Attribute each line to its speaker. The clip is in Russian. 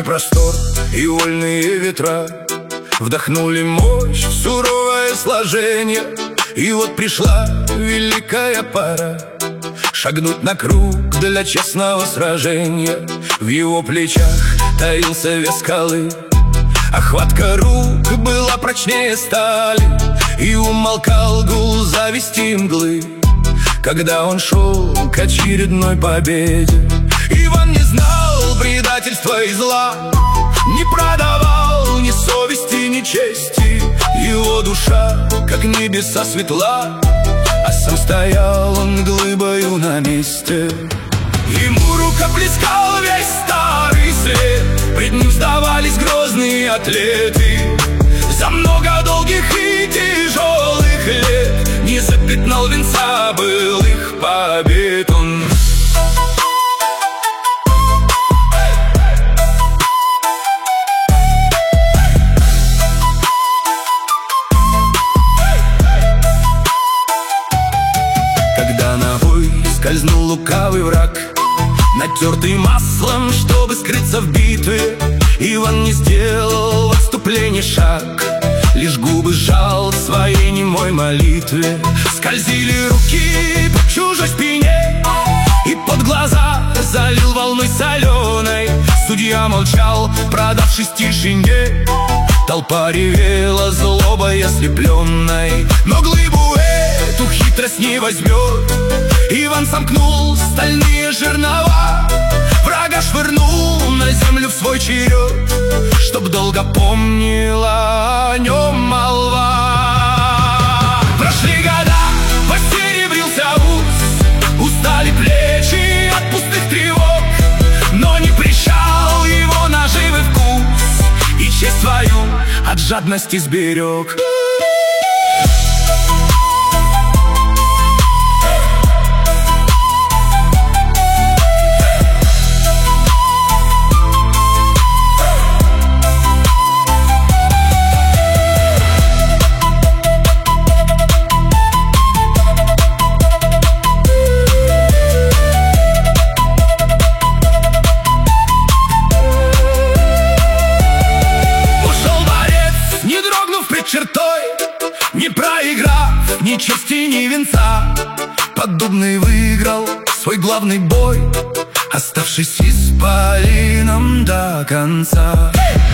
Speaker 1: Ночной простор и вольные ветра вдохнули мощь в суровое сложение. И вот пришла великая пора шагнуть на круг для честного сражения. В его плечах таился вес скалы, а хватка рук была прочнее стали. И умолкал гул зависти и мглы, когда он шел к очередной победе. Иван не знал предательства и зла, не продавал ни совести, ни чести. Его душа, как небеса, светла, а сам стоял он глыбою на месте. Ему рукоплескал весь старый свет, пред ним сдавались грозные атлеты. За много долгих и тяжелых лет не запятнал венца былых побед он. Когда на бой скользнул лукавый враг, натертый маслом, чтобы скрыться в битве, Иван не сделал в отступлении шаг, лишь губы сжал в своей немой молитве. Скользили руки по чужой спине, и под глаза залил волной соленой. Судья молчал, продавшись тишине. Толпа ревела злобой ослепленной, но глыбу эту хитрость не возьмет. Иван сомкнул стальные жернова, врага швырнул на землю в свой черед, чтоб долго помнила о нем молва. Прошли года, посеребрился ус, устали плечи от пустых тревог, но не прищал его наживы вкус, и честь свою от жадности сберег. Чертой, не проиграв ни чести, ни венца, Поддубный выиграл свой главный бой, оставшись исполином до конца.